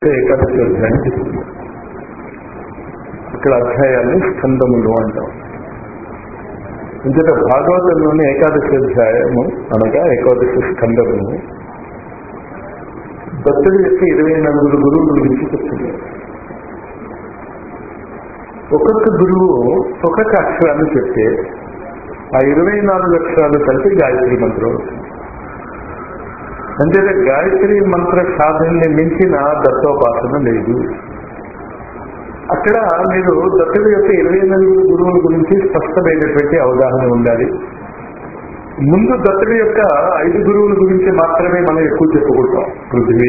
ఏకాదశి అధ్యాయం. ఇక్కడ అధ్యాయాన్ని స్కందములు అంటాం. ఇంతట భాగవతంలోని ఏకాదశి అధ్యాయము అనగా ఏకాదశి స్కందము దత్తుడి యొక్క 24 గురువుల గురించి చెప్తుంది. ఒక్కొక్క గురువు ఒక్కొక్క అక్షరాన్ని చెప్తే ఆ 24 అక్షరాలు కలిపి గాయత్రి మంత్రం అవుతుంది. అంటే గాయత్రి మంత్ర సాధనని మించిన దత్తోపాసన లేదు. అక్కడ మీరు దత్తుడి యొక్క 24 గురువుల గురించి స్పష్టమైనటువంటి అవగాహన ఉండాలి. ముందు దత్తుడి యొక్క 5 గురువుల గురించి మాత్రమే మనం ఎక్కువ చెప్పుకుంటాం. పృథ్వీ,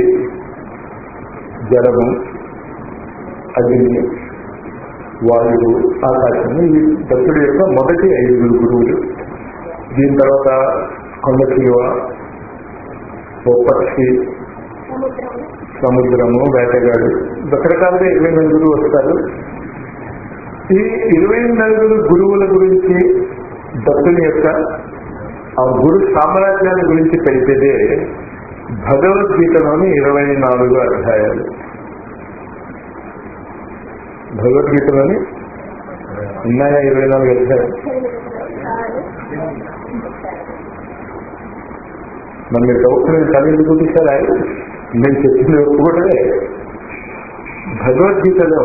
జలము, అగ్ని, వాయువు, ఆకాశము. ఈ దత్తుడి యొక్క మొదటి 5 గురువులు. దీని తర్వాత కొండ శివ, ఓ పక్షి, సముద్రము, వేటగాడు, రకరకాలుగా 24 గురువు వస్తారు. ఈ 24 గురువుల గురించి దత్తుని యొక్క ఆ గురు సామ్రాజ్యాన్ని గురించి తెలిపేదే భగవద్గీతలోని 24 అధ్యాయాలు. భగవద్గీతలోని ఉన్నాయా 24 అధ్యాయాలు? మన మీరు చదువుతున్న తల్లి చూపిస్తారా? నేను చెప్పిన కూడా భగవద్గీతలో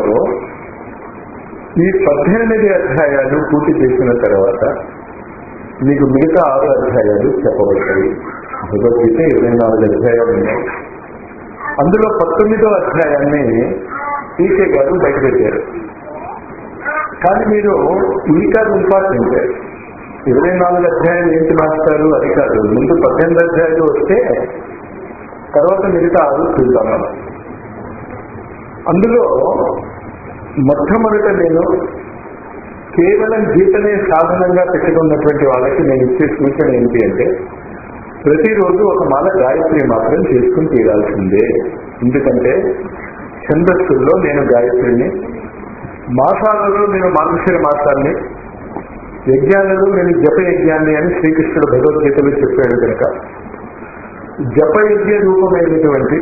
ఈ 18 అధ్యాయాలు పూర్తి చేసిన తర్వాత మీకు మిగతా 6 అధ్యాయాలు చెప్పబడతాయి. భగవద్గీత 24 అధ్యాయాలు ఉన్నాయి. అందులో 19వ అధ్యాయాన్ని ఈకే గారు బయటపెట్టారు. కానీ మీరు ఈ కాదు ఇంపార్టెంట్. 24 అధ్యాయాలు ఏంటి మాస్తారు అది కాదు. ముందు 18 అధ్యాయాలు వస్తే తర్వాత మిగతా 6 చూద్దాం మనం. అందులో మొట్టమొదట నేను కేవలం గీతనే సాధనంగా పెట్టుకున్నటువంటి వాళ్ళకి నేను ఇచ్చే సూచన ఏంటి అంటే ప్రతిరోజు ఒక మాల గాయత్రి మాత్రం చేసుకుని తీరాల్సిందే. ఎందుకంటే ఛందస్సుల్లో నేను గాయత్రిని, మాసాలలో నేను మార్గశిర మాసాన్ని, యజ్ఞాలలో నేను జపయజ్ఞాన్ని అని శ్రీకృష్ణుడు భగవద్గీతలో చెప్పాడు కనుక జపయజ్ఞ రూపమైనటువంటి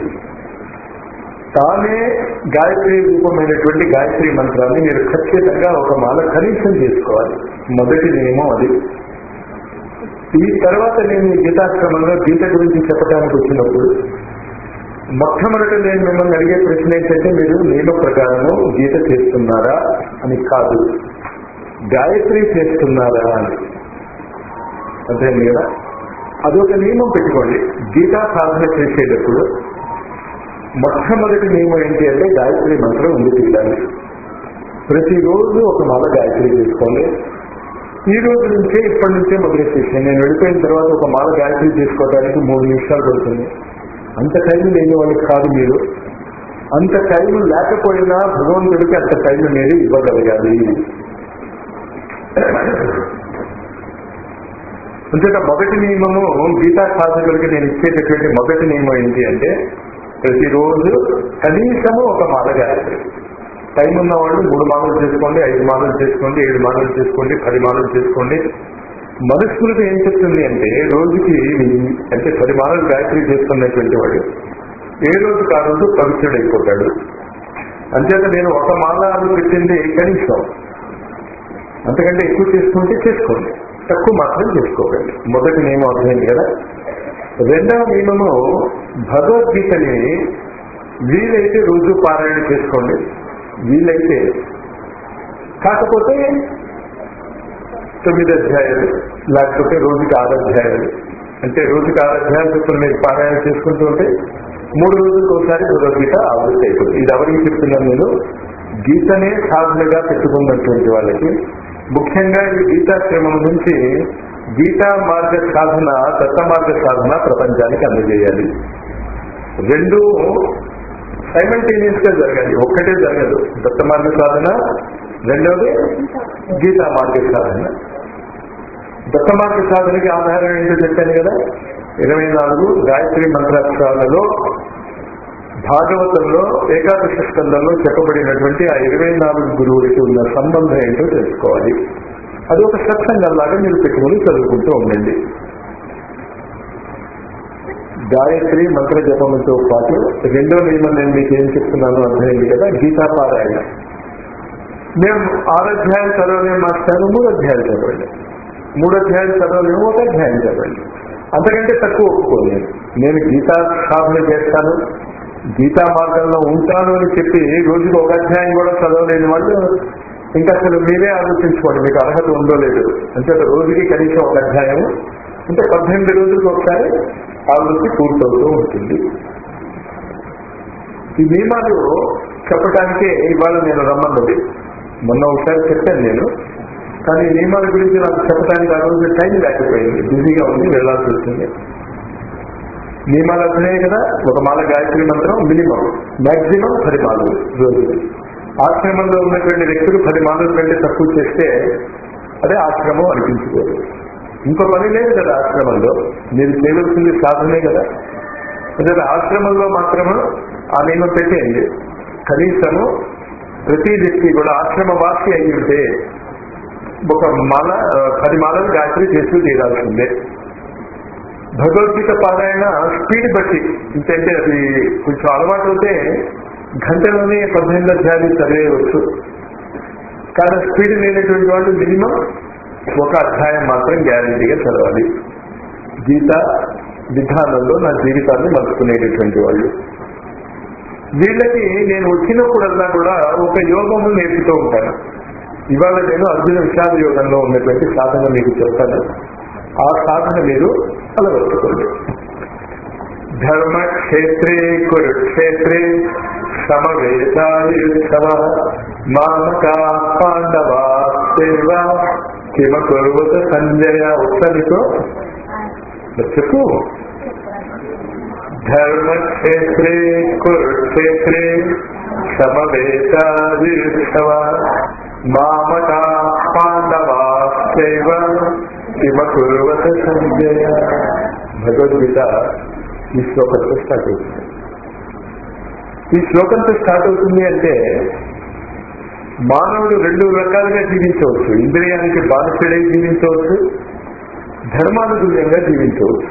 తానే గాయత్రి రూపమైనటువంటి గాయత్రి మంత్రాన్ని మీరు ఖచ్చితంగా ఒక మాల కనీసం చేసుకోవాలి. మొదటి నియమం అది. ఈ తర్వాత నేను ఈ గీతాశ్రమంలో గీత గురించి చెప్పడానికి వచ్చినప్పుడు మొట్టమొదట నేను మిమ్మల్ని అడిగే ప్రశ్న ఏంటంటే మీరు నియమ ప్రకారము గీత చేస్తున్నారా అని కాదు, గాయత్రి చేస్తున్నారా అని. అదే కదా, అదొక నియమం పెట్టుకోండి. గీతా సాధన చేసేటప్పుడు మొట్టమొదటి నియమం ఏంటి అంటే గాయత్రి మంత్రం ఉంది తీయాలి. ప్రతిరోజు ఒక మాల గాయత్రి చేసుకోండి. ఈ రోజు నుంచే ఇప్పటి నుంచే మొదలెట్టేసి నేను వెళ్ళిపోయిన తర్వాత ఒక మాల గాయత్రి చేసుకోవడానికి 3 నిమిషాలు పడుతుంది. అంత టైం లేని వాళ్ళకి కాదు మీరు. అంత టైం లేకపోయినా భగవంతుడికి అంత టైం మీరు ఇవ్వగలగాలి. అంతేత మొదటి నియమము గీతా సాధకులకి నేను ఇచ్చేటటువంటి మొదటి నియమం ఏంటి అంటే ప్రతిరోజు కనీసము ఒక మాల గాయత్రి. టైం ఉన్న వాళ్ళు 3 మాలలు చేసుకోండి, 5 మాలలు చేసుకోండి, 7 మాలలు చేసుకోండి, 10 మాలలు చేసుకోండి. మనస్ఫూర్తి ఏం చెప్తుంది అంటే రోజుకి అంటే 10 మాలలు గాయత్రి చేసుకున్నటువంటి వాడు ఏ రోజు కాదు పవిత్రుడైపోతాడు. అంతేత నేను ఒక మాల అని పెట్టింది కనీసం, అంతకంటే ఎక్కువ చేసుకుంటే చేసుకోండి, తక్కువ మాత్రం చేసుకోకండి. మొదటి నియమం అర్థమైంది కదా. రెండవ నియమము భగవద్గీతని వీలైతే రోజు పారాయణ చేసుకోండి. వీలైతే కాకపోతే 9 అధ్యాయాలు లేకపోతే రోజుకి 6 అధ్యాయాలు. అంటే రోజుకి 6 అధ్యాయాలు చొప్పున మీరు పారాయణ చేసుకుంటూ ఉంటే 3 రోజులకు ఒకసారి భగవద్గీత ఆవృత్తి అయిపోతుంది. ఇది ఎవరికి చెప్తున్నాను నేను? గీతనే సాధనగా పెట్టుకున్నటువంటి వాళ్ళకి. ముఖ్యంగా ఈ గీతాశ్రమం నుంచి గీతా మార్గ సాధన, దత్త మార్గ సాధన ప్రపంచానికి అందజేయాలి. 2 సైమల్టేనియస్ గా జరగాలి, ఒక్కటే జరగదు. దత్త మార్గ సాధన, రెండవది గీతా మార్గ సాధన. దత్త మార్గ సాధనకి ఆధారం ఏంటో చెప్పాను కదా. 24 గాయత్రి మంత్రాక్షరాలలో భాగవతంలో ఏకాదశి స్కందంలో చెప్పబడినటువంటి ఆ 24 గురువులకి ఉన్న సంబంధం ఏంటో తెలుసుకోవాలి. అది ఒక సత్సంగంలాగా మీరు పెట్టుకుని చదువుకుంటూ ఉండండి. గాయత్రి మంత్ర జపముతో పాటు రెండో నియమం నేను మీకు ఏం చెప్తున్నాను అర్థమైంది కదా, గీతాపారాయణ. మేము 6 అధ్యాయాలు చదవలేము మాస్టారు, 3 అధ్యాయాలు చదవండి. 3 అధ్యాయాలు చదవలేము, 1 అధ్యాయం చదవండి. అంతకంటే తక్కువ ఒప్పుకోలేదు. నేను గీతా సాధన చేస్తాను, గీతా మార్గంలో ఉంటాను అని చెప్పి రోజుకు 1 అధ్యాయం కూడా చదవలేని వాళ్ళు ఇంకా అసలు మీరే ఆలోచించుకోండి మీకు అర్హత ఉందో లేదు. అంటే రోజుకి కనీసం 1 అధ్యాయం అంటే 18 రోజులకు ఒకసారి ఆ వృత్తి పూర్తవుతూ ఉంటుంది. ఈ నియమాలు చెప్పడానికే ఇవాళ నేను రమ్మన్నది. మొన్న ఒకసారి చెప్పాను నేను, కానీ ఈ నియమాల గురించి నాకు చెప్పడానికి ఆ రోజు టైం లేకపోయింది, బిజీగా ఉంది, వెళ్లాల్సి వచ్చింది. నియమాలు అర్థమయ్యాయి కదా. 1 మాల గాయత్రి మంత్రం మినిమం, మాక్సిమం 10 మాలలు రోజు. ఆశ్రమంలో ఉన్నటువంటి వ్యక్తులు 10 మాలల కంటే తక్కువ చేస్తే అదే ఆశ్రమం అనిపించుకోరు. ఇంకో పని లేదు కదా ఆశ్రమంలో, మీరు చేయవలసింది సాధనే కదా. అదే ఆశ్రమంలో మాత్రమే ఆ నియమం పెట్టేయండి. కనీసము ప్రతి వ్యక్తి కూడా ఆశ్రమ వాసి అయి ఉంటే 1 మాల 10 మాలలు గాయత్రి చేస్తూ తీరాల్సిందే. భగవద్గీత పారాయణ స్పీడ్ బట్టి, ఎందుకంటే అది కొంచెం అలవాటు అవుతే గంటలోనే 18 అధ్యాయాలు చదివేయవచ్చు. కానీ స్పీడ్ లేనటువంటి వాళ్ళు మినిమం 1 అధ్యాయం మాత్రం గ్యారంటీగా చదవాలి. గీత విధానంలో నా జీవితాన్ని మలుచుకునేటటువంటి వాళ్ళు. వీళ్ళకి నేను వచ్చినప్పుడల్లా కూడా ఒక యోగము నేర్పుతూ ఉంటాను. ఇవాళ నేను అర్జున విషాద యోగంలో ఉన్నటువంటి సాధన మీకు చెప్తాను. ఆ సాధన మీరు అలవర్చుకోండి. ధర్మక్షేత్రే కురుక్షేత్రే సమవేతాయుత్సవ మామకా పాండవా సేవ కిమ కుర్వత సంజయ. ఉత్తరితో చెప్పు. ధర్మక్షేత్రే కురుక్షేత్రే సమవేతాయుత్సవ మామకా పాండవా సేవ కిమ కుర్వత సంజయ. భగవద్గీత ఈ శ్లోకంతో స్టార్ట్ అవుతుంది. ఈ శ్లోకంతో స్టార్ట్ అవుతుంది అంటే మానవుడు 2 రకాలుగా జీవించవచ్చు. ఇంద్రియానికి బానిసడై జీవించవచ్చు, ధర్మానుగుణ్యంగా జీవించవచ్చు.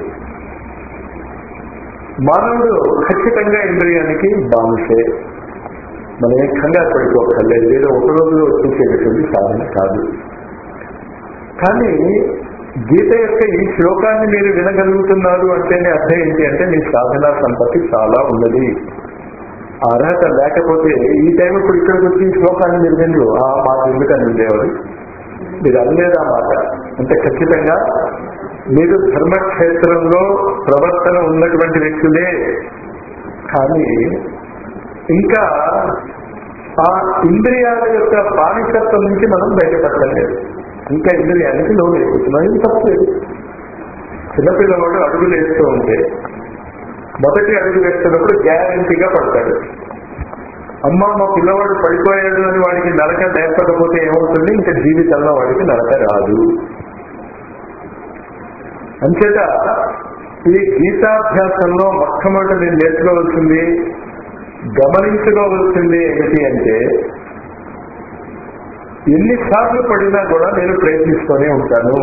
మానవుడు ఖచ్చితంగా ఇంద్రియానికి బానిసే. మనం ఏ కంగారు పడిపోకర్లేదు, ఏదో ఒక రోజులో వచ్చేసేటటువంటి సాధన కాదు. కానీ గీత యొక్క ఈ శ్లోకాన్ని మీరు వినగలుగుతున్నారు అంటేనే అర్థం ఏంటి అంటే మీ సాధనా సంపత్తి చాలా ఉన్నది. అర్హత లేకపోతే ఈ టైం ఇప్పుడు ఇక్కడికి వచ్చి ఈ శ్లోకాన్ని మీరు విందు ఆ మాట ఎందుకని ఉండేవారు. మీరు అనలేదా మాట అంటే ఖచ్చితంగా మీరు ధర్మక్షేత్రంలో ప్రవర్తన ఉన్నటువంటి వ్యక్తులే. కానీ ఇంకా ఆ ఇంద్రియాల యొక్క బానిసత్వం నుంచి మనం బయటపడలేదు. ఇంకా ఇంద్రియానికి లోన్ అయిపోతున్నాం. ఇది తప్పలేదు. చిన్నపిల్లవాడు అడుగులు వేస్తూ ఉంటే మొదటి అడుగు వేస్తున్నప్పుడు గ్యారంటీగా పడతాడు. అమ్మ మా పిల్లవాడు పడిపోయాడు అని వాడికి నరక లేకపోతే ఏమవుతుంది, ఇంకా జీవితంలో వాడికి నరక రాదు. అంచేత ఈ గీతాభ్యాసంలో మొట్టమొదటి నేను నేర్చుకోవాల్సింది, గమనించుకోవాల్సింది ఏమిటి అంటే ఎన్నిసార్లు పడినా కూడా నేను ప్రయత్నిస్తూనే ఉంటాను.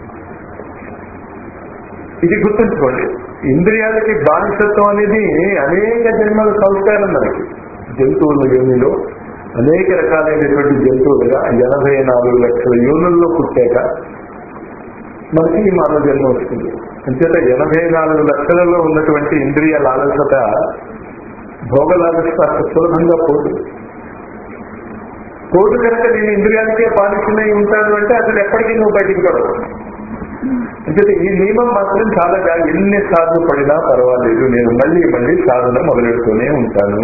ఇది గుర్తుంచుకోండి. ఇంద్రియాలకి బానిసత్వం అనేది అనేక జన్మల సంస్కారం. మనకి జంతువుల యోనిలో అనేక రకాలైనటువంటి జంతువులుగా 84 లక్షల యోనుల్లో పుట్టాక మనకి ఈ మానవ జన్మ వస్తుంది. అంచేత 84 లక్షలలో ఉన్నటువంటి ఇంద్రియ లాలసత, భోగ లాలసత సులభంగా పోదు. కనుక నేను ఇంద్రియాలకే బానిసమై ఉంటాను అంటే అసలు ఎప్పటికీ నువ్వు బయటికి పడవు. అంటే ఈ నియమం మాత్రం చాలా ఎన్నిసార్లు పడినా పర్వాలేదు, నేను మళ్ళీ మళ్ళీ సాధన మొదలెడుతూనే ఉంటాను.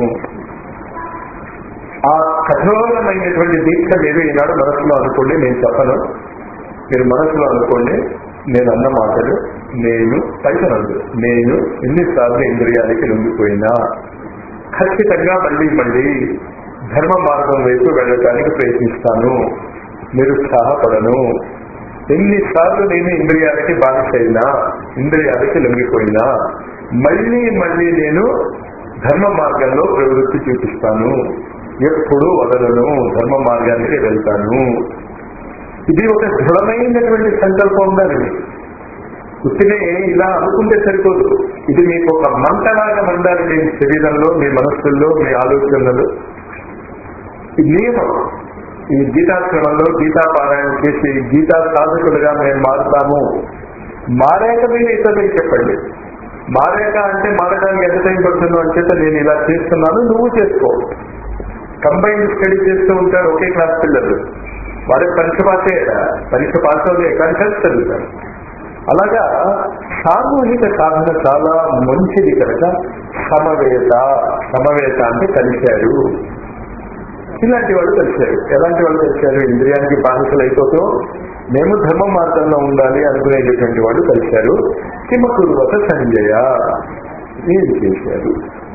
ఆ కఠోరమైనటువంటి దీక్ష మీరు ఈనాడు మనసులో అనుకోండి. నేను చెప్పను, మీరు మనసులో అనుకోండి. నేను అన్న మాటలు నేను పైసనందు. నేను ఎన్నిసార్లు ఇంద్రియాలకి లొంగిపోయినా ఖచ్చితంగా మళ్ళీ మళ్ళీ ధర్మ మార్గం వైపు వెళ్ళటానికి ప్రయత్నిస్తాను, నిరుత్సాహపడను. ఎన్నిసార్లు నేను ఇంద్రియాలకి బానిసైనా, ఇంద్రియాలకి లొంగిపోయినా మళ్ళీ మళ్ళీ నేను ధర్మ మార్గంలో ప్రవృత్తి చూపిస్తాను. ఎప్పుడూ వదలను, ధర్మ మార్గానికి వెళ్తాను. ఇది ఒక దృఢమైనటువంటి సంకల్పం ఉండాలి. ఉత్తినే ఇలా అనుకుంటే సరిపోదు. ఇది మీకు ఒక మంటలాగా మండాలి మీ శరీరంలో, మీ మనస్సుల్లో, మీ ఆలోచనలు. ఈ నియమం ఈ గీతాశ్రమంలో గీతా పారాయణ చేసి గీతా సాధకులుగా మేము మారుతాము. మారాక మీరు ఇతరులకు చెప్పండి. మారాక అంటే మారడానికి ఎంత టైం పడుతుందో అంచేత నేను ఇలా చేస్తున్నాను, నువ్వు చేసుకో. కంబైన్డ్ స్టడీ చేస్తూ ఉంటారు ఒకే క్లాస్ పిల్లలు. వాళ్ళకి పరీక్ష పాస్ అవుతాయి కానీ కలిసి చదువుతారు. అలాగా సామూహిక సాధన చాలా మంచిది కనుక సమవేత అంటే కలిశారు. ఇలాంటి వాళ్ళు కలిశారు. ఎలాంటి వాళ్ళు కలిశారు? ఇంద్రియానికి బానిసలు అయిపోతూ మేము ధర్మ మార్గంలో ఉండాలి అనుకునేటటువంటి వాళ్ళు కలిశారు. కిమకుర్వత సంజయ ఏం చేశారు?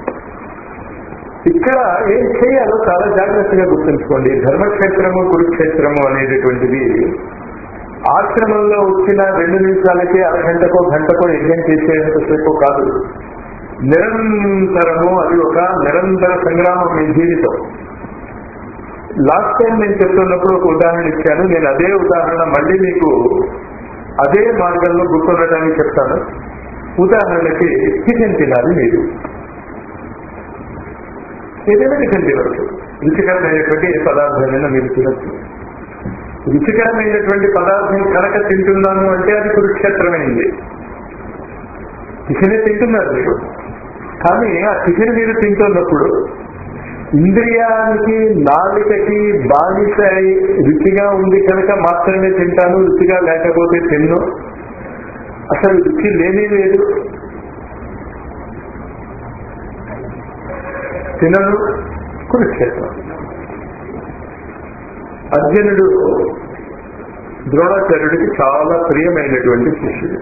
ఇక్కడ ఏం చేయాలో చాలా జాగ్రత్తగా గుర్తుంచుకోండి. ధర్మక్షేత్రము కురుక్షేత్రము అనేటటువంటిది ఆశ్రమంలో వచ్చిన 2 నిమిషాలకి అరగంటకో గంటకో యజ్ఞం చేసేంతసేపు కాదు. నిరంతరము అది ఒక నిరంతర సంగ్రామం మీ జీవితం. లాస్ట్ టైం నేను చెప్తున్నప్పుడు ఒక ఉదాహరణ ఇచ్చాను. నేను అదే ఉదాహరణ మళ్ళీ మీకు అదే మార్గంలో గుర్తుండటానికి చెప్తాను. ఉదాహరణకి టిఫిన్ తినాలి. మీరు ఏదైనా టిఫిన్ తినవచ్చు. రుచికరమైనటువంటి ఏ పదార్థమైనా మీరు తినచ్చు. రుచికరమైనటువంటి పదార్థం కనుక తింటున్నాను అంటే అది కురుక్షేత్రమైంది. టిఫినే తింటున్నారు మీరు. కానీ ఆ టిఫిన్ మీరు తింటున్నప్పుడు ఇంద్రియానికి నాలుకకి బానిస రుచిగా ఉంది కనుక మాత్రమే తింటాను, రుచిగా లేకపోతే తిన్ను. అసలు రుచి లేనే లేదు, తినను. కురుక్షేత్రం. అర్జునుడు ద్రోణాచార్యుడికి చాలా ప్రియమైనటువంటి శిష్యుడు.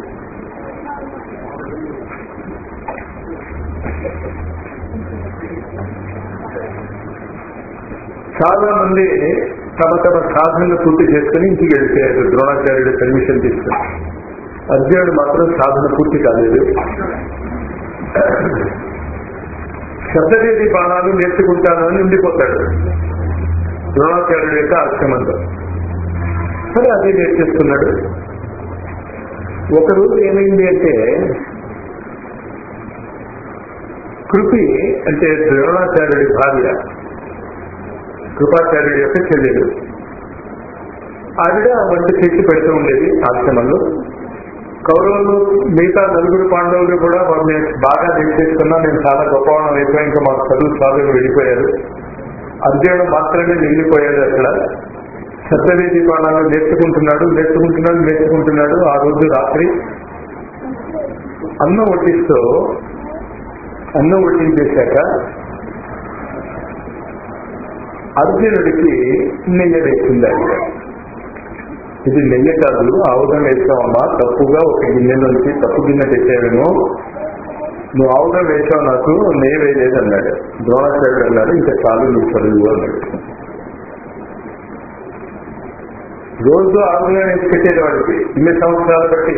చాలా మంది తమ సాధనలు పూర్తి చేసుకుని ఇంటికి వెళ్ళిపోయారు ద్రోణాచార్యుడు పర్మిషన్ తీసుకుని. అర్జునుడు మాత్రం సాధన పూర్తి కాలేదు. శబ్దవేది బాణాలు నేర్చుకుంటాను అని ఉండిపోతాడు ద్రోణాచార్యుడు యొక్క ఆశ్రమంలో. సరే అదే నేర్చేస్తున్నాడు. ఒకరోజు ఏమైంది అంటే కృపి అంటే ద్రోణాచార్యుడి భార్య, కృపాచార్యుడి యొక్క చెల్లెలు, ఆవిడ వంట చేసి పెడుతూ ఉండేది ఆశ్రమంలో. కౌరవులు మిగతా 4 పాండవులు కూడా నేను బాగా నేర్చేసుకున్నా, నేను చాలా గొప్పవాణం అయిపోయి ఇంకా మాకు చదువు సాధువులు వెళ్ళిపోయారు. అర్జునుడు మాత్రమే మిగిలిపోయాడు. అక్కడ శబ్దవేది బాణాలు నేర్చుకుంటున్నాడు. ఆ రోజు రాత్రి అన్నం వడ్డించేశాక అర్జునుడికి నెయ్యి వేసింది. ఇది నెయ్యి కాదు, ఆవుదం వేసావమ్మా, తప్పుగా ఒక గిన్నె నుంచి తప్పు గిన్నె తెచ్చావేమో, నువ్వు ఆవుదం వేసావు, నాకు నెయ్యి వేయలేదు అన్నాడు. ద్రోణాచార్యుడు అన్నాడు, ఇంకా చాలు నువ్వు చదువు అన్నాడు. రోజు ఆవుదం వేసి పెట్టేది వాడికి ఇన్ని సంవత్సరాలు బట్టి.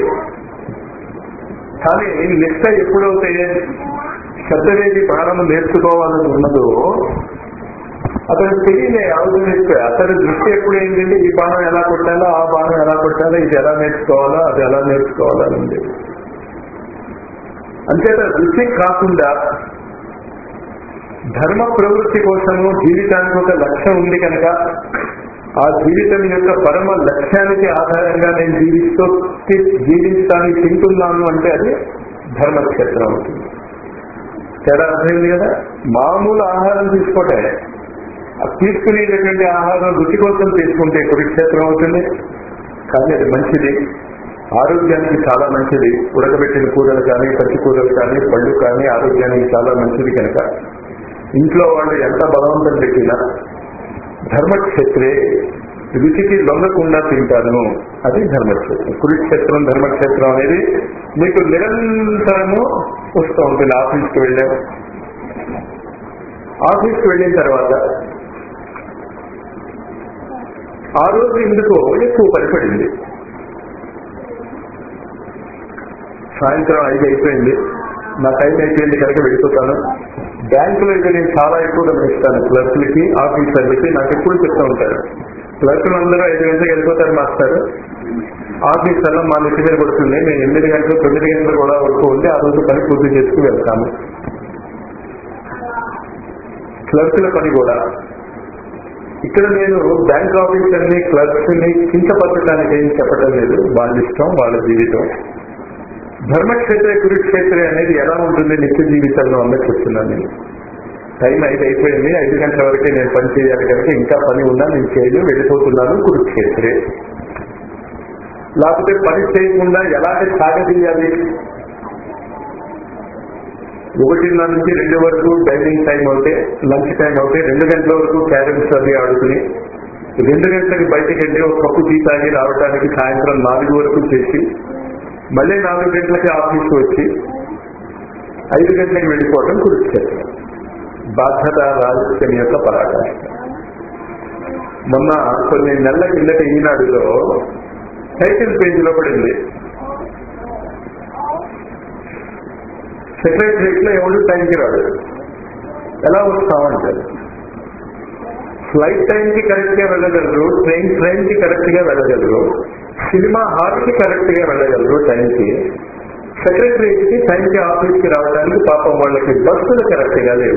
కానీ నిష్ట ఎప్పుడైతే శబ్దవేది ప్రాణము నేర్చుకోవాలని ఉన్నదో అతను తెలియలే ఆవుదం వేస్తే. అతని దృష్టి ఎప్పుడైందంటే ఈ బాణం ఎలా కొట్టాలో, ఆ బాణం ఎలా కొట్టాలో, ఇది ఎలా నేర్చుకోవాలో, అది ఎలా నేర్చుకోవాలో అని ఉంది. అంతేత రుచి కాకుండా ధర్మ ప్రవృత్తి కోసము జీవితానికి ఒక లక్ష్యం ఉంది కనుక ఆ జీవితం యొక్క పరమ లక్ష్యానికి ఆధారంగా నేను జీవించడానికి తింటున్నాను అంటే అది ధర్మక్షేత్రం అవుతుంది. తేడా అర్థమైంది కదా. మామూలు ఆహారం తీసుకోవటే, తీసుకునేటటువంటి ఆహారం రుచి కోసం తీసుకుంటే కురుక్షేత్రం అవుతుంది. కానీ అది మంచిది, ఆరోగ్యానికి చాలా మంచిది. ఉడకబెట్టిన కూరలు కానీ, పచ్చి కూరలు కానీ, పళ్ళు కానీ ఆరోగ్యానికి చాలా మంచిది కనుక ఇంట్లో వాళ్ళు ఎంత బలవంతం పెట్టినా ధర్మక్షేత్రే రుచికి లొంగకుండా తింటాను, అది ధర్మక్షేత్రం. కురుక్షేత్రం ధర్మక్షేత్రం అనేది మీకు నిరంతరము వస్తూ ఉంటుంది. ఆఫీస్కి వెళ్ళిన తర్వాత ఆ రోజు ఎందుకో ఎక్కువ పడిపడింది. సాయంత్రం 5 అయిపోయింది, నా టైం అయిపోయింది కనుక వెళ్ళిపోతాను. బ్యాంకులో అయితే నేను చాలా ఎక్కువ గమనిస్తాను. క్లర్క్లకి, ఆఫీసర్లకి నాకు ఎప్పుడు చెప్తూ ఉంటారు, క్లర్కులు అందరూ 5 గంటలకు వెళ్ళిపోతారు మాస్టర్, ఆఫీస్ అలా మా నెత్తి మీద పడుతుంది, నేను 8 గంటలు 9 గంటలు కూడా వరకు ఉండి ఆ రోజు పని పూర్తి చేసుకుని వెళ్తాను. క్లర్కుల పని కూడా ఇక్కడ నేను బ్యాంక్ ఆఫీసర్ని క్లర్క్స్ ని కించపరచడానికి ఏం చెప్పడం లేదు, వాళ్ళ ఇష్టం, వాళ్ళ జీవితం. ధర్మక్షేత్ర కురుక్షేత్ర అనేది ఎలా ఉంటుంది నిత్య జీవితంలో అన్నది చెప్తున్నాను. నేను టైం 5 అయిపోయింది, 5 గంటల వరకే నేను పని చేయాలి కనుక ఇంకా పని ఉన్నా నేను చేయను, వెళ్ళిపోతున్నాను కురుక్షేత్రే. లేకపోతే పని చేయకుండా ఎలాంటి సాగదీయాలి, 1:30 నుంచి 2 వరకు డైనింగ్ టైం అవుతే, లంచ్ టైం అవుతే 2 గంటల వరకు క్యారమ్స్ అవి ఆడుకుని 2 గంటలకి బయటకు వెళ్ళి ఒక కప్పు టీ తాగి రావడానికి సాయంత్రం 4 వరకు చేసి మళ్ళీ 4 గంటలకి ఆఫీస్కి వచ్చి 5 గంటలకి వెళ్ళిపోవడం కురుక్షేత్రం. బాధ్యత రాజకీయం యొక్క పరాకాష్ట. మొన్న కొన్ని నెలల కిందట ఈనాడులో టైటిల్ పేజీలో పడింది, సెక్రటరియట్ లో ఎవరు టైంకి రాడు. ఎలా వస్తామంటారు? ఫ్లైట్ టైంకి కరెక్ట్ గా వెళ్ళగలరు, ట్రైన్ కి కరెక్ట్ గా వెళ్ళగలరు, సినిమా హాల్ కి కరెక్ట్ గా వెళ్ళగలరు టైంకి. సెక్రటరియట్ కి టైంకి ఆఫీస్కి రావడానికి పాపం వాళ్ళకి బస్సులు కరెక్ట్ గా లేవు.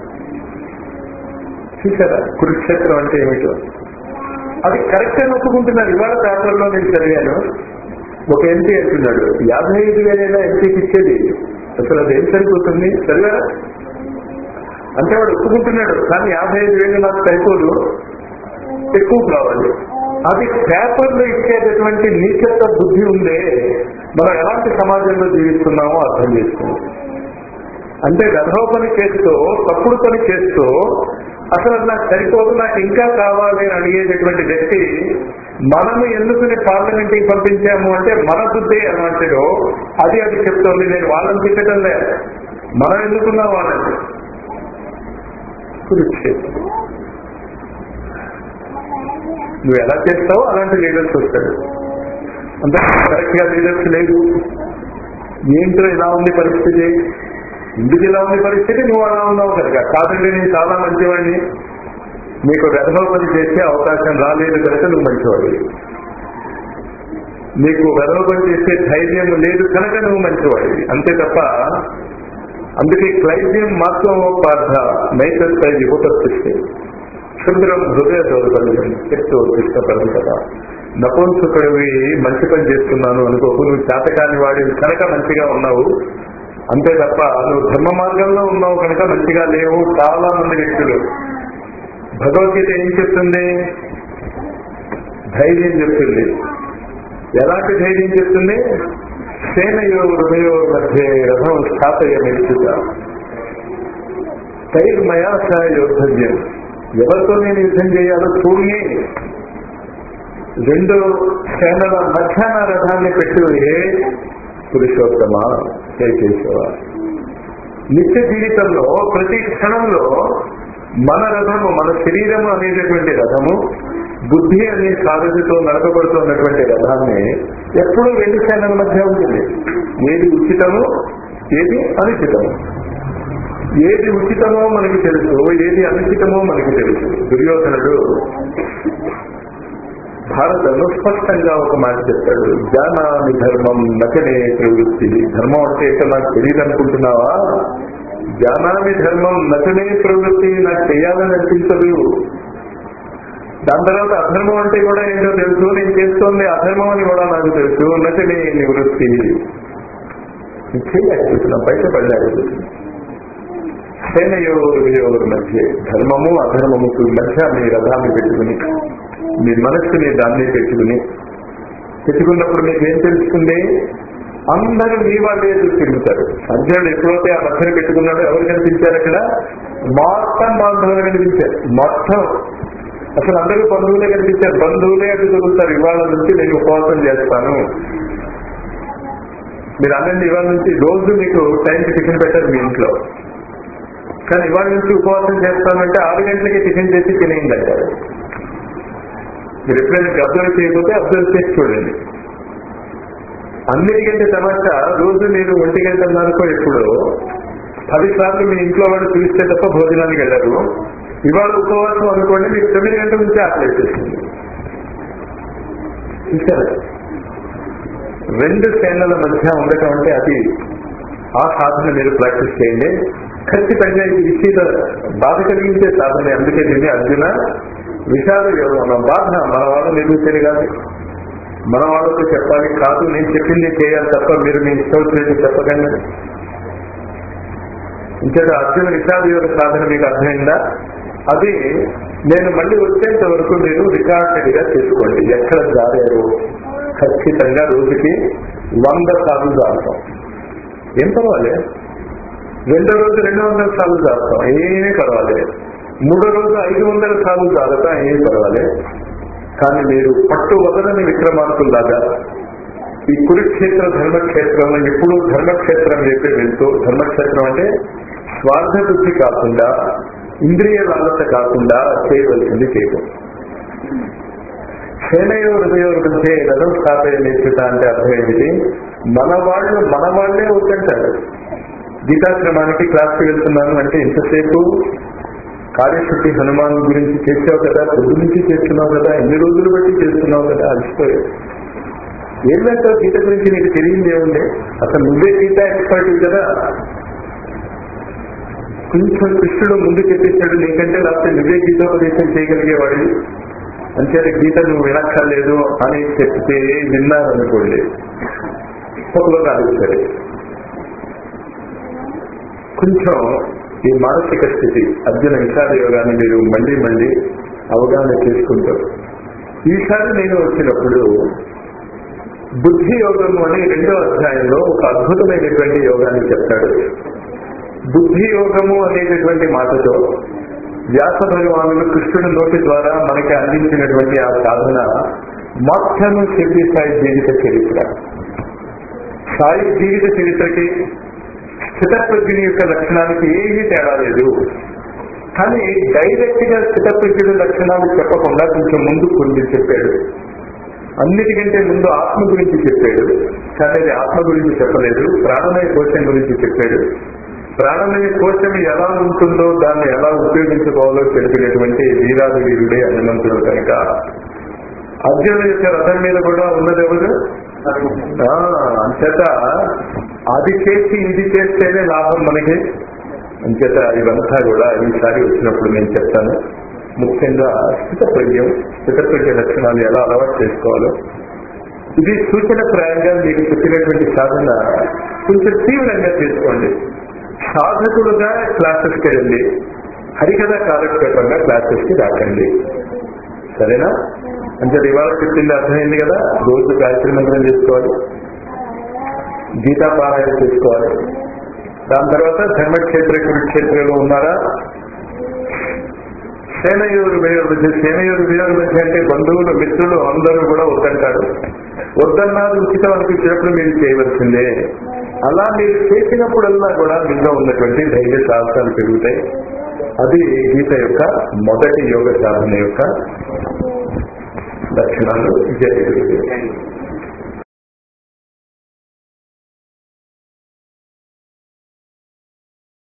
చూసారా కురుక్షేత్రం అంటే ఏమిటో? అది కరెక్ట్ అని ఒప్పుకుంటున్నారు. ఇవాళ పేపర్లో నేను చదివాను, ఒక ఎంపీ అంటున్నాడు 55,000 ఎంపీకి ఇచ్చేది, అసలు అది ఏం సరిపోతుంది? చదివారా? అంటే వాడు ఒప్పుకుంటున్నాడు, కానీ 55,000 నాకు సరిపోదు, ఎక్కువ కావాలి. అది పేపర్లో ఇచ్చేటటువంటి నీచత్వ బుద్ధి ఉందే, మనం ఎలాంటి సమాజంలో జీవిస్తున్నామో అర్థం చేసుకున్నాం. అంటే గర్భ పని చేస్తూ, తప్పుడు పని చేస్తూ, అసలు నాకు సరిపోదు, నాకు ఇంకా కావాలి అని అడిగేటటువంటి వ్యక్తి మనము ఎందుకుని పార్లమెంట్కి పంపించాము అంటే మన బుద్ధి అలాంటిదో అది చెప్తోంది. నేను వాళ్ళని తిట్టడం లేదు, మనం ఎందుకున్నా వాళ్ళని. కురుక్షేత్రం నువ్వు ఎలా చేస్తావో అలాంటి లీడర్స్ వస్తాడు. అంత కరెక్ట్ గా లీడర్స్ లేదు. ఏంటో ఇలా ఉంది పరిస్థితి, ఇందుకు ఇలా ఉంది పరిస్థితి, నువ్వు అలా ఉన్నావు కనుక. కాదండి నేను చాలా మంచివాడిని, నీకు వెధవపని చేసే అవకాశం రాలేదు కనుక నువ్వు మంచివాడి, నీకు వెధవపని చేసే ధైర్యం లేదు కనుక నువ్వు మంచివాడి, అంతే తప్ప. అందుకే క్లైజ్యం మాత్రం పార్థ నైతస్థై విభూతస్థిస్తే క్షుద్రం హృదయ దౌర్బల్యం చెప్తూ ఇష్టపడదు కదా. నపుంసకుడివి మంచి పని చేస్తున్నాను అనుకోకు, నువ్వు చేతకాని వాడి కనుక మంచిగా ఉన్నావు, అంతే తప్ప నువ్వు ధర్మ మార్గంలో ఉన్నావు కనుక మంచిగా లేవు. చాలా మంది వ్యక్తులు భగవద్గీత ఏం చెప్తుంది? ధైర్యం చెప్తుంది. ఎలాంటి ధైర్యం చెప్తుంది? సేనయో హృదయో మధ్య రథం స్థాపయ నిశ్చిత తైర్మయా సహ యోద్ధవ్యం. ఎవరితో నేను యుద్ధం చేయాలో చూడే, 2 సేనల మధ్యాహ్న రథాన్ని పెట్టి ఏ పురుషోత్తమ కేశవ. నిత్య జీవితంలో ప్రతి క్షణంలో మన రథము, మన శరీరము అనేటటువంటి రథము, బుద్ధి అనే సారథితో నడపబడుతున్నటువంటి రథాన్ని ఎప్పుడూ 2 సేనల మధ్య ఉంటుంది. ఏది ఉచితమో ఏది అనుచితమో, ఏది ఉచితమో మనకి తెలుసు, ఏది అనుచితమో మనకి తెలుసు. దుర్యోధనుడు భారతంలో స్పష్టంగా ఒక మాట చెప్తాడు, జానామి ధర్మం నచనే ప్రవృత్తి. ధర్మం అంటే ఇక్కడ నాకు తెలియదు అనుకుంటున్నావా? జానామి ధర్మం నచనే ప్రవృత్తి, నాకు చేయాలని అనిపించదు. దాని తర్వాత అధర్మం అంటే కూడా ఏంటో తెలుసు, నేను చేస్తోంది అధర్మం అని కూడా నాకు తెలుసు. నచనే నివృత్తి, చేయలేకపోతున్నాం, బయటపడలేకపోతున్నాం. సేనయోరు మధ్య ధర్మము అధర్మముకు మధ్య మీ రథాన్ని పెట్టుకుని, మీ మనస్సుని దాన్ని పెట్టుకున్నప్పుడు మీకు ఏం తెలుస్తుంది? అందరూ మీ వాళ్ళే తిరుగుతారు. అర్జునుడు ఎప్పుడైతే ఆ మధ్యన పెట్టుకున్నాడో ఎవరు కనిపించారు? అక్కడ మొత్తం బాంధవులు కనిపించారు. మొత్తం అసలు అందరూ బంధువులే కనిపించారు. బంధువులే అటు తిరుగుతారు. ఇవాళ నుంచి నేను ఉపవాసం చేస్తాను, మీరు అనండి. ఇవాళ నుంచి రోజు మీకు టైంకి టిఫిన్ పెట్టారు మీ ఇంట్లో, కానీ ఇవాళ నుంచి ఉపవాసం చేస్తానంటే 6 గంటలకి టిఫిన్ చేసి తినేయండి అంటారు. మీరు ఎప్పుడైనా అబ్జర్వ్ చేయకపోతే అబ్జర్వ్ చేసి చూడండి. అన్నిటికంటే తమాషా, రోజు మీరు 1 గంటన్నరకు ఎప్పుడు 10 సార్లు మీ ఇంట్లో వాళ్ళు పిలిస్తే తప్ప భోజనానికి వెళ్ళరు. ఇవాళ ఉపవాసం అనుకోండి, మీకు 9 గంటల నుంచి ఆకలి వేసేస్తుంది. చూసారా? రెండు సేనల మధ్య ఉండటం అంటే అది ఆ సాధన మీరు ప్రాక్టీస్ చేయండి. ఖచ్చితంగా ఇది విషయ బాధ కలిగించే సాధన. అందుకే దీన్ని అర్జున విషాద యోగం. బాధ మన వాళ్ళు నిర్మించేది కాదు, మన వాళ్ళతో చెప్పాలి కాదు, నేను చెప్పింది చేయాలి తప్ప మీరు మీ ఇష్టం వచ్చినట్టు చెప్పకండి. ఇంకేదో అర్జున విషాద యోగ సాధన మీకు అర్థమైందా? అది నేను మళ్ళీ వచ్చేంత వరకు మీరు రికార్డెడ్ గా చేసుకోండి. ఎక్కడ జారారు ఖచ్చితంగా రోజుకి 100 సార్లు జారుతాం, ఏం పర్వాలేదు. రెండో రోజు 200 సార్లు జారుతాం, ఏమీ పర్వాలేదు. మూడో రోజు 500 సార్లు జారుతాం, ఏమీ పర్వాలేదు. కానీ మీరు పట్టు వదలని విక్రమార్కుల్లాగా ఈ కురుక్షేత్ర ధర్మక్షేత్రంలో ఎప్పుడూ ధర్మక్షేత్రం వైపే వెళ్తూ, ధర్మక్షేత్రం అంటే స్వార్థ బుద్ధి కాకుండా, ఇంద్రియ లాలత కాకుండా చేయవలసింది చేయడం. సేనయో హృదయోర్గంటే రథం స్థాపయ నేర్చుట అంటే అర్థం ఏమిటి? మన వాళ్ళే వద్దంటారు. గీతాశ్రమానికి క్లాస్కి వెళ్తున్నాను అంటే ఇంతసేపు కార్యశక్తి హనుమాన్ గురించి చేసావు కదా, పొద్దు నుంచి చేస్తున్నావు కదా, ఎన్ని రోజులు బట్టి చేస్తున్నావు కదా, అలసిపోయావు. ఏం వెళ్తావు గీత గురించి నీకు తెలియదు ఏముంది? అసలు నువ్వే గీత ఎక్స్పర్ట్ కదా. కొంచెం కృష్ణుడు ముందు చెప్పేశాడు నీకంటే, లేకపోతే నువ్వే గీతోపదేశం చేయగలిగేవాడు. అంతే గీత నువ్వు వినక్కర్లేదు అని చెప్తే విన్నారనుకోండి, ఒకరు కాదు. సరే, కొంచెం ఈ మానసిక స్థితి అర్జున విషాద యోగాన్ని మీరు మళ్ళీ మళ్ళీ అవగాహన చేసుకుంటారు. ఈసారి నేను వచ్చినప్పుడు బుద్ధి యోగము అని 2వ అధ్యాయంలో ఒక అద్భుతమైనటువంటి యోగాన్ని చెప్తాడు. బుద్ధి యోగము అనేటటువంటి మాటతో వ్యాస భగవానుడు కృష్ణుడి నోటి ద్వారా మనకి అందించినటువంటి ఆ సాధన మొత్తము శక్తి సాయి జీవిత చరిత్ర. సాయి జీవిత చరిత్రకి స్థితప్రజ్ఞుని యొక్క లక్షణానికి ఏమీ తేడా లేదు. కానీ డైరెక్ట్ గా స్థితప్రజ్ఞుడి లక్షణాలు చెప్పకుండా కొంచెం ముందు కొన్ని చెప్పాడు. అన్నిటికంటే ముందు ఆత్మ గురించి చెప్పాడు, కానీ అది ఆత్మ గురించి చెప్పలేదు. ప్రాణమయ కోశం గురించి చెప్పాడు. ప్రాణమయ కోశం ఎలా ఉంటుందో దాన్ని ఎలా ఉపయోగించుకోవాలో తెలిపినటువంటి వీరాది వీరుడే హనుమంతుడు. కనుక అర్జునుడి యొక్క రథం మీద కూడా ఉన్నది ఎవరు? అంచేత అది చేసి ఇది చేస్తేనే లాభం మనకి. అంచేత ఇవంతా కూడా ఈసారి వచ్చినప్పుడు నేను చెప్తాను. ముఖ్యంగా స్థితప్రజ్ఞ లక్షణాలు ఎలా అలవాటు చేసుకోవాలో. ఇది సూచన ప్రాయంగా మీకు చెప్పినటువంటి సాధన కొంచెం తీవ్రంగా చేసుకోండి. సాధకుడుగా క్లాసెస్కి వెళ్ళి హరికథ కాలక్షేపంగా క్లాసెస్కి రాకండి, సరేనా? అంటే ఇవాళ చెప్పింది అర్థమైంది కదా. రోజు గాయత్రి మంత్రం చేసుకోవాలి, గీతా పారాయణ చేసుకోవాలి. దాని తర్వాత ధర్మక్షేత్ర కురుక్షేత్రంలో ఉన్నారా? సేనయూరు వేరు మధ్య అంటే బంధువులు మిత్రులు అందరూ కూడా వద్దంటారు. వద్దన్నారు ఉచితం అనిపించినప్పుడు మీరు చేయవలసిందే. అలా మీరు చేసినప్పుడల్లా కూడా మీలో ఉన్నటువంటి ధైర్య సాహసాలు పెరుగుతాయి. అది గీత యొక్క మొదటి యోగ సాధన యొక్క లక్షణాలు. జయ